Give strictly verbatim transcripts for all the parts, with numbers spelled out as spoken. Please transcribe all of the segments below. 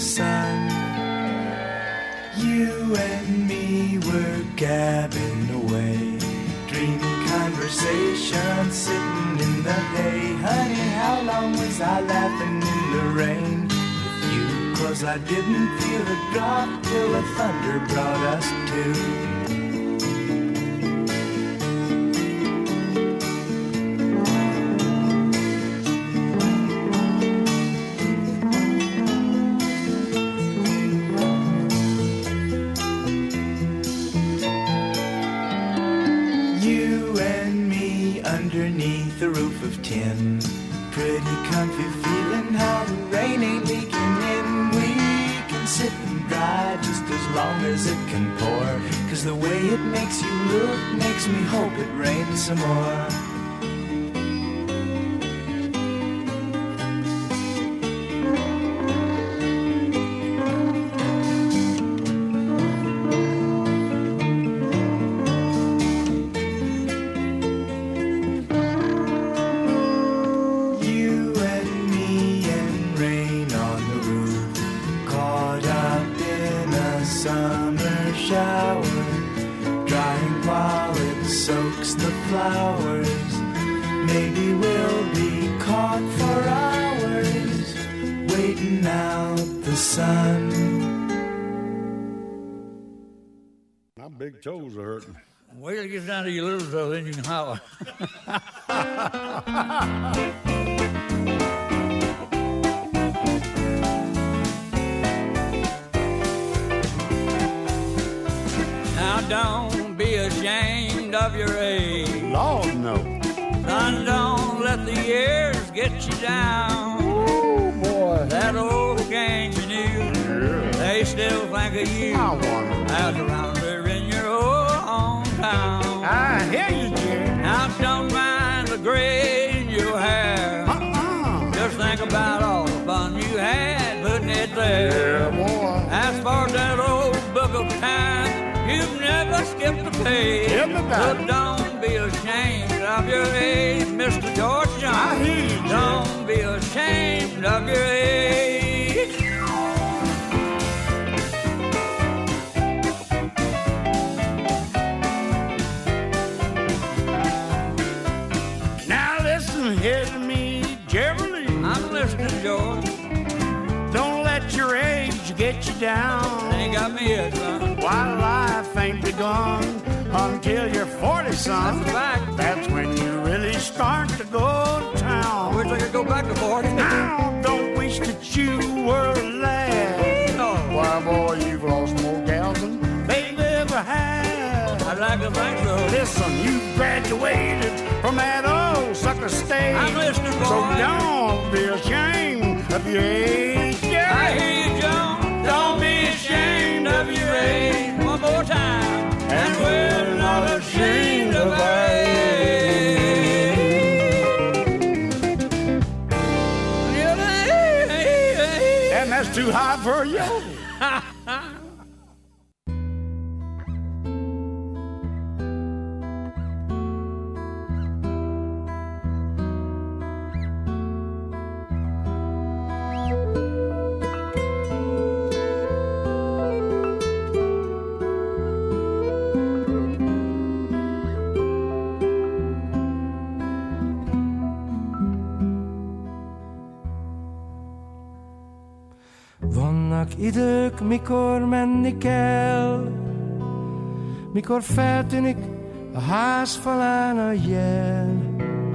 sun. You and me were gabbing away, dreaming conversation, sitting in the hay. Honey, how long was I laughing in the rain with you? 'Cause I didn't feel a drop till the thunder brought us to. Underneath a roof of tin, pretty comfy feeling how the rain ain't leaking in. We can sit and dry just as long as it can pour, 'cause the way it makes you look makes me hope it rains some more. Big toes are hurting. Wait till it gets down to your little toe, then you can holler. Now don't be ashamed of your age. Lord, no. Son, don't let the years get you down. Oh, boy. That old gang you knew, yeah. They still think of you. I wonder. Out around there in your old hometown. I hear you, Jim. Now don't mind the gray in your hair. Uh-uh. Just think about all the fun you had putting it there. Yeah, boy. As for that old book of time, you've never skipped a page. But don't be ashamed of your age, Mister George Jones. I hear you, Jim. Don't be ashamed of your age. Hear me, Jeremy. I'm listening, George. Don't let your age get you down. Ain't got me yet, son. While life ain't begun until you're forty, son. That's a fact. That's when you really start to go to town. I wish I could go back to forty. Now, don't wish that you were a lad. No. Why, boy, you've lost more gals than they've ever had. I'd like to think so. Listen, you graduated from that old sucker stage. I'm listening, boy. So don't be ashamed of your age. Yeah. I hear you, John. Don't be ashamed of your age. One more time. And we're not ashamed of our age. And that's too high for you. Vannak idők, mikor menni kell, mikor feltűnik a ház falán a jel.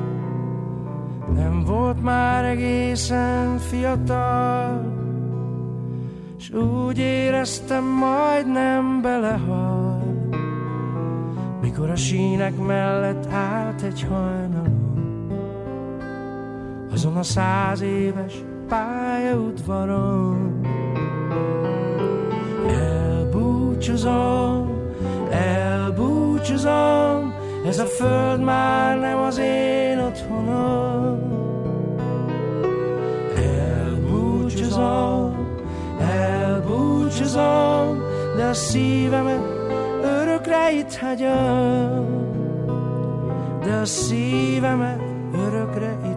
Nem volt már egészen fiatal, s úgy éreztem, majdnem belehal, mikor a sínek mellett állt egy hajnalon, azon a száz éves pályaudvaron. Elbúcsúzom, elbúcsúzom, ez a föld már nem az én otthonom. Elbúcsúzom, elbúcsúzom, de a szívemet örökre itt hagyom. De a szívemet örökre itt hagyom.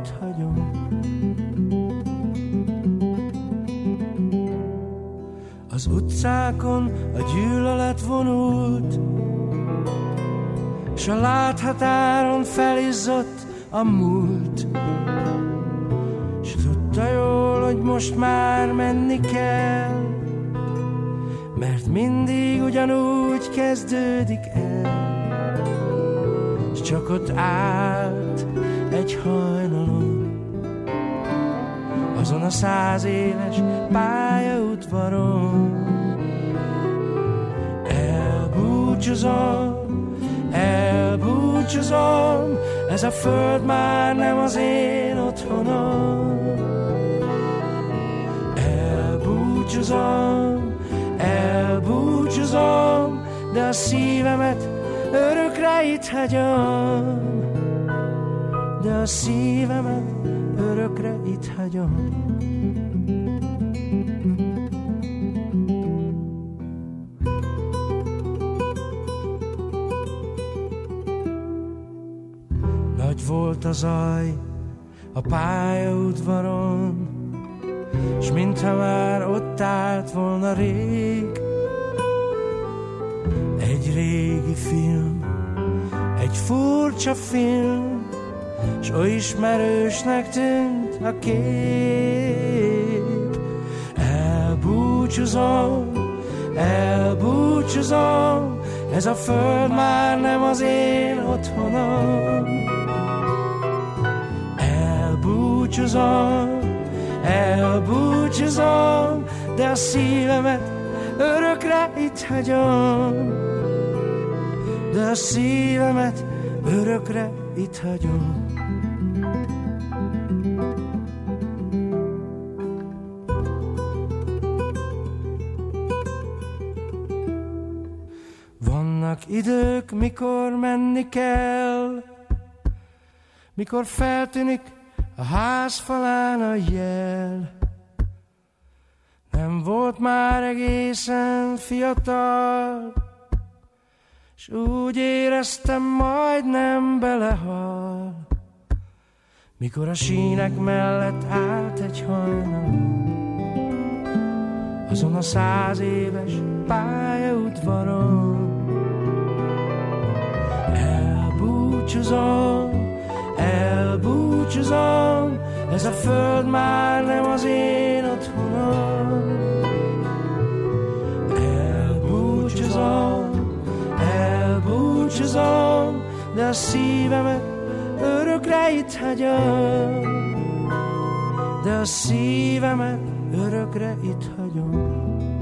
Az utcákon a gyűlölet vonult, s a láthatáron felizzott a múlt. S tudta jól, hogy most már menni kell, mert mindig ugyanúgy kezdődik el. S csak ott állt egy hajnalon, azon a száz éves pályaudvaron. Elbúcsúzom, elbúcsúzom, ez a föld már nem az én otthonom. Elbúcsúzom, elbúcsúzom, de a szívemet örökre itt hagyom. De a szívemet örökre itt hagyom. Nagy volt a zaj a pályaudvaron, s mintha már ott állt volna rég egy régi film, egy furcsa film, s oly ismerősnek tűnt a kép. Elbúcsúzom, elbúcsúzom, ez a föld már nem az én otthonom. Elbúcsúzom, elbúcsúzom, de a szívemet örökre itt hagyom. De a szívemet örökre itt hagyom. Vannak idők, mikor menni kell, mikor feltűnik a ház falán a jel. Nem volt már egészen fiatal, s úgy éreztem, majdnem belehal, mikor a sínek mellett állt egy hajnalon, azon a száz éves pályaudvaron. Elbúcsúzom, elbúcsúzom, ez a föld már nem az én otthonom. Elbúcsúzom, elbúcsúzom, de a szívemet örökre itt hagyom. De a szívemet örökre itt hagyom.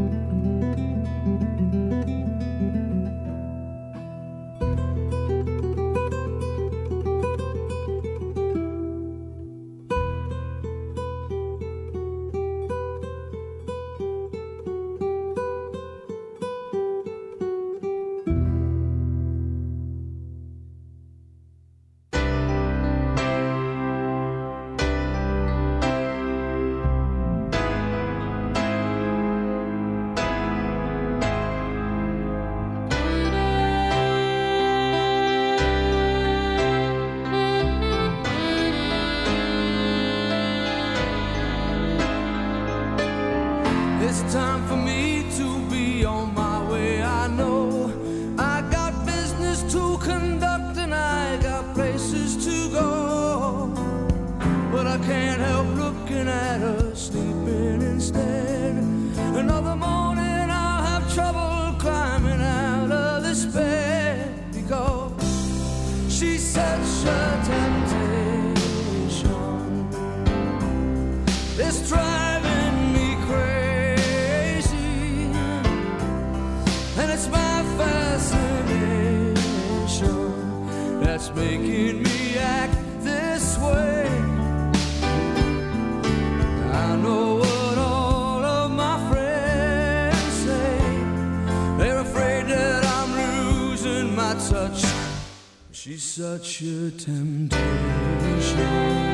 She's such a temptation.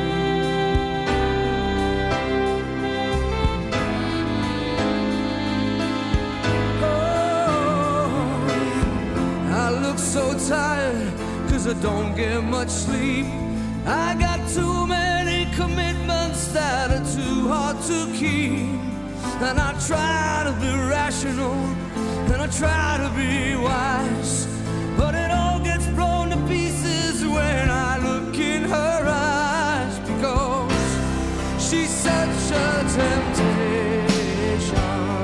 Oh, I look so tired 'cause I don't get much sleep. I got too many commitments that are too hard to keep. And I try to be rational, and I try to be wise, but it all gets blown to pieces when I look in her eyes, because she's such a temptation,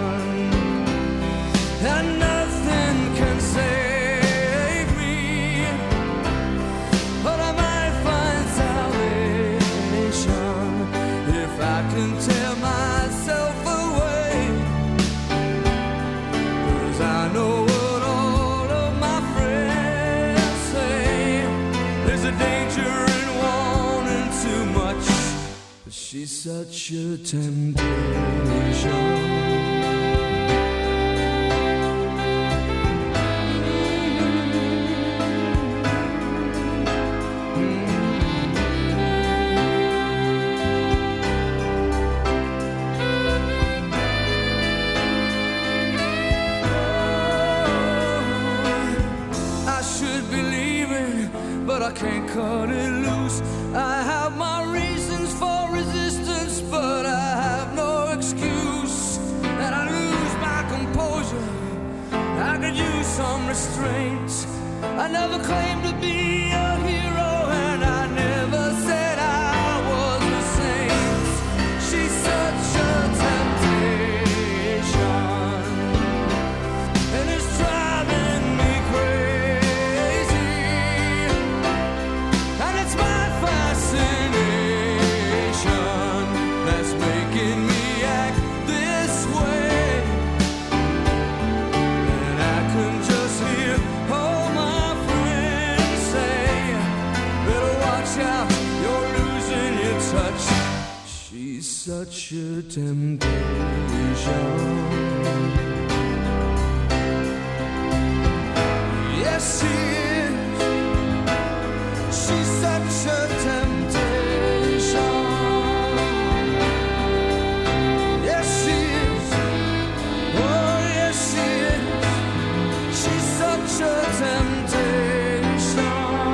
and nothing can save me, but I might find salvation if I can tell myself away, 'cause I know what all of my friends say. There's a danger in wanting too much, but she's such a temptation. But I can't cut it loose. I have my reasons for resistance, but I have no excuse. And I lose my composure, I could use some restraint. I never claimed to be a hero, and I never said I was a saint. She's such a temptation, and it's driving me crazy. And it's my fascination that's making me act this way. And I can just hear all my friends say, better watch out, you're losing your touch. She's such a temptation. Yes, she is. She's such a temptation. Yes, she is. Oh, yes, she is. She's such a temptation.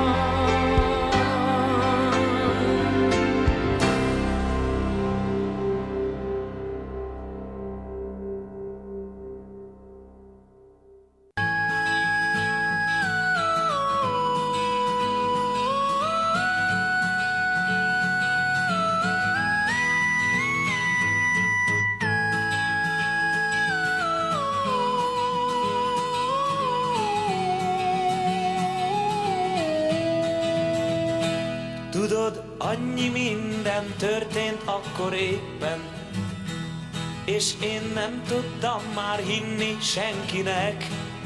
Tudod, annyi minden történt akkor éppen, és én nem tudtam már hinni senkinek,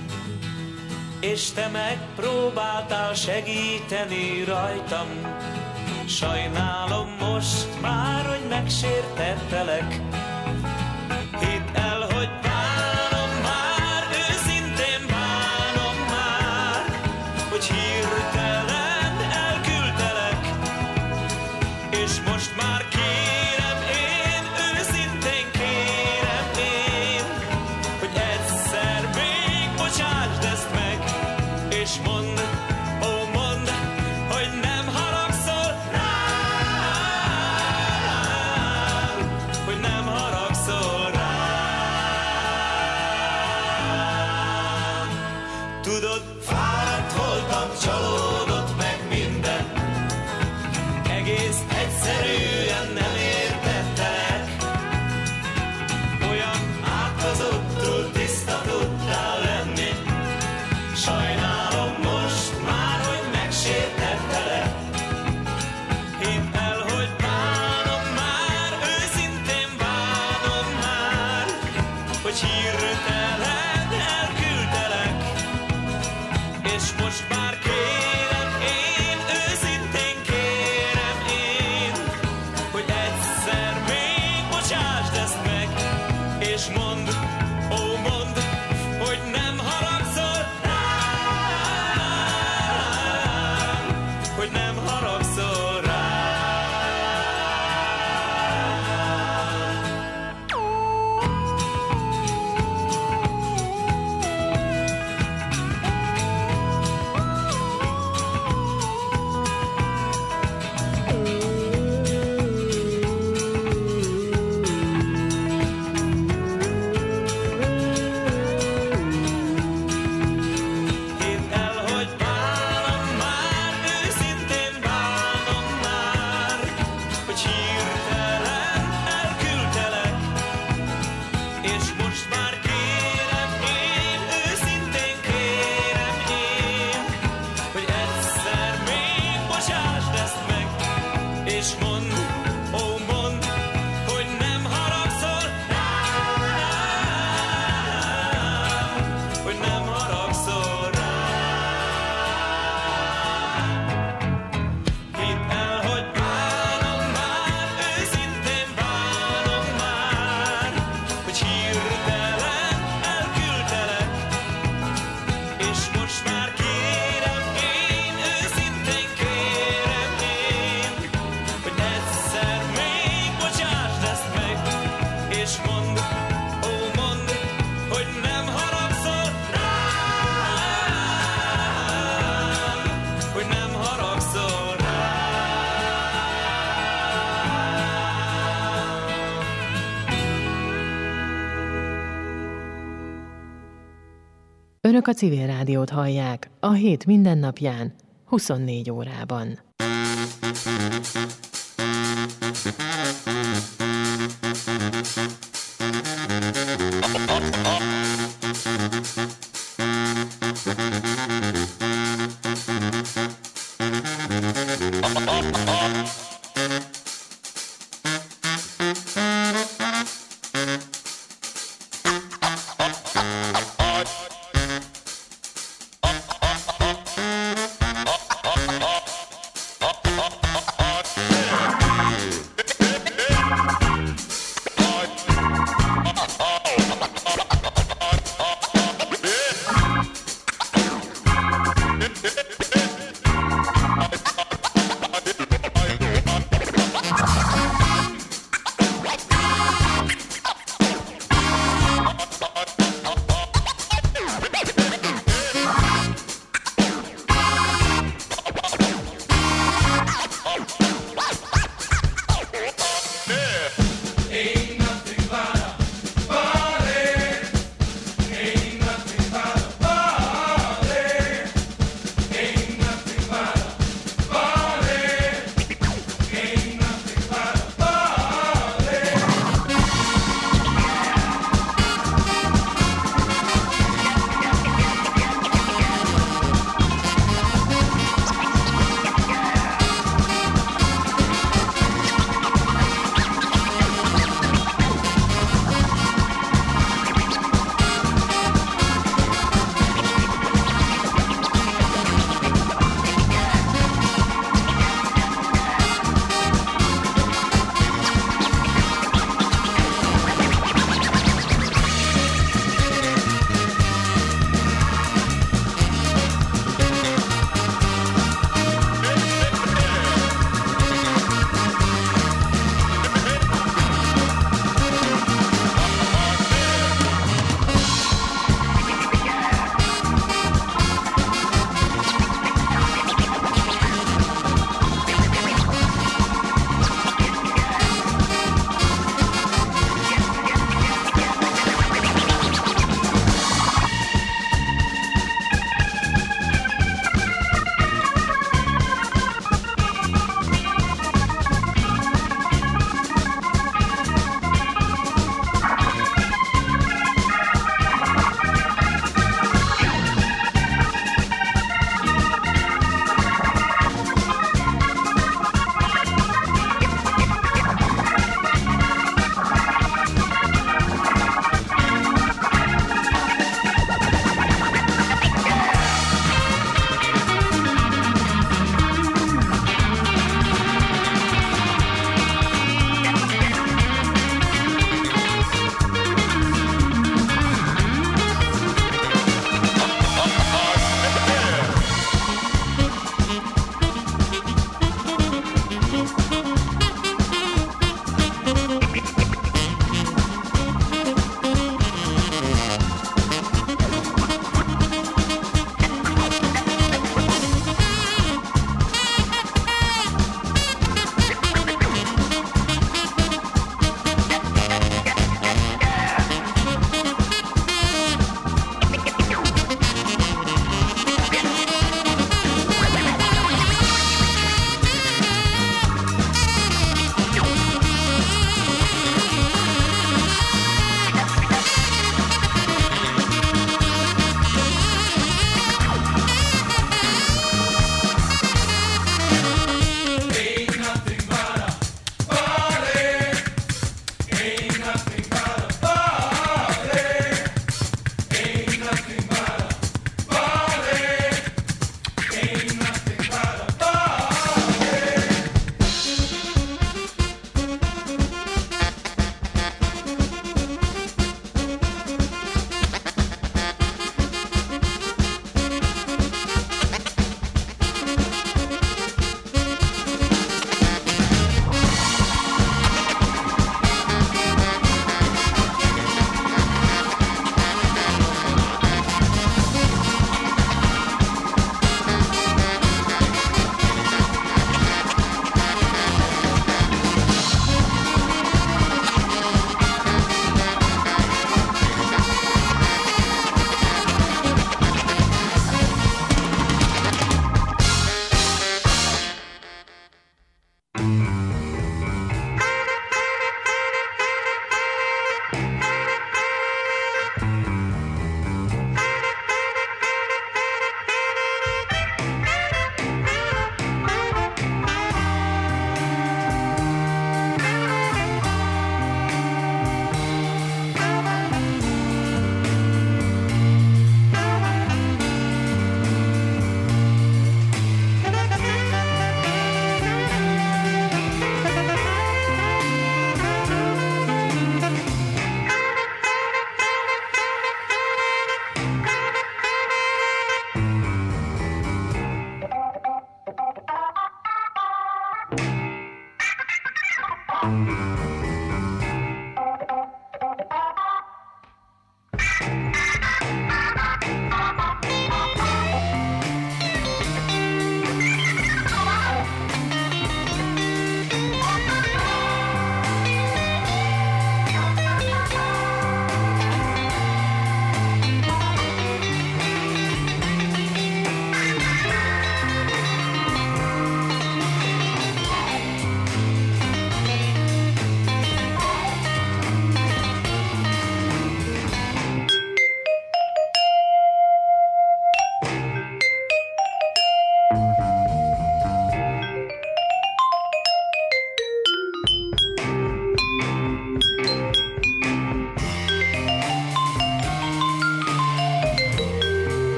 és te megpróbáltál segíteni rajtam. Sajnálom most már, hogy megsértettelek. Hidd el, hogy bánom már, őszintén bánom már, hogy hirtelen elküldtelek. És most már kérem én, őszintén kérem én, hogy egyszer még bocsásd ezt meg, és mondd, ó mondd, hogy nem haragszol rám, hogy nem haragszol. Önök a Civil Rádiót hallják a hét mindennapján, huszonnégy órában.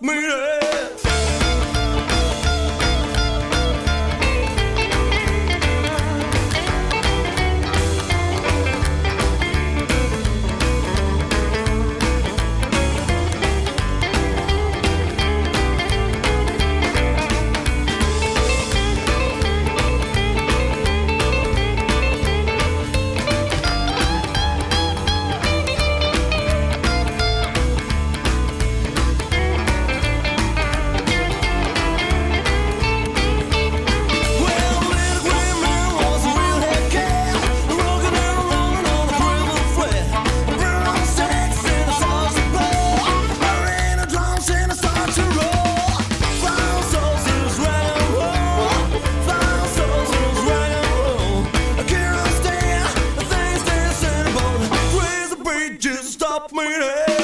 me there. Just stop me there.